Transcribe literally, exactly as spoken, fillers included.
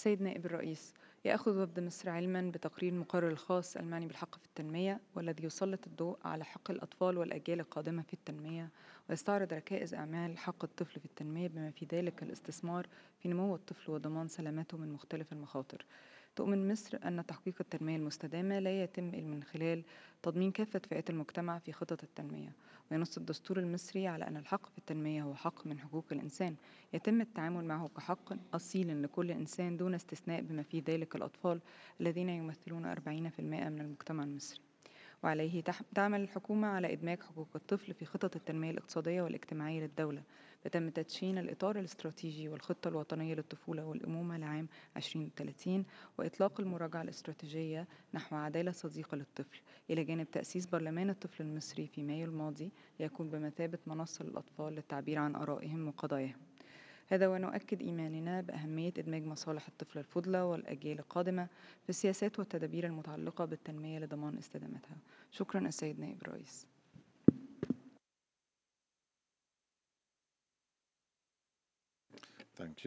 السيد نائب الرئيس، يأخذ وفد مصر علما بتقرير المقرر الخاص المعني بالحق في التنمية والذي يسلط الضوء على حق الأطفال والأجيال القادمة في التنمية، ويستعرض ركائز أعمال حق الطفل في التنمية بما في ذلك الاستثمار في نمو الطفل وضمان سلامته من مختلف المخاطر. تؤمن مصر أن تحقيق التنمية المستدامة لا يتم إلا من خلال تضمين كافة فئات المجتمع في خطط التنمية، وينص الدستور المصري على أن الحق في التنمية هو حق من حقوق الإنسان يتم التعامل معه كحق أصيل لكل إنسان دون استثناء بما في ذلك الأطفال الذين يمثلون أربعين بالمئة من المجتمع المصري. وعليه تح- تعمل الحكومة على إدماج حقوق الطفل في خطط التنمية الاقتصادية والاجتماعية للدولة، بتم تدشين الإطار الاستراتيجي والخطة الوطنية للطفولة والأمومة لعام ألفين وثلاثين، وإطلاق المراجعة الاستراتيجية نحو عدالة صديقة للطفل، إلى جانب تأسيس برلمان الطفل المصري في مايو الماضي ليكون بمثابة منصة للأطفال للتعبير عن آرائهم وقضاياهم. هذا ونؤكد إيماننا بأهمية إدماج مصالح الطفل الفضلى والأجيال القادمة في السياسات والتدابير المتعلقة بالتنمية لضمان استدامتها. شكرا السيد نائب الرئيس. Thank you.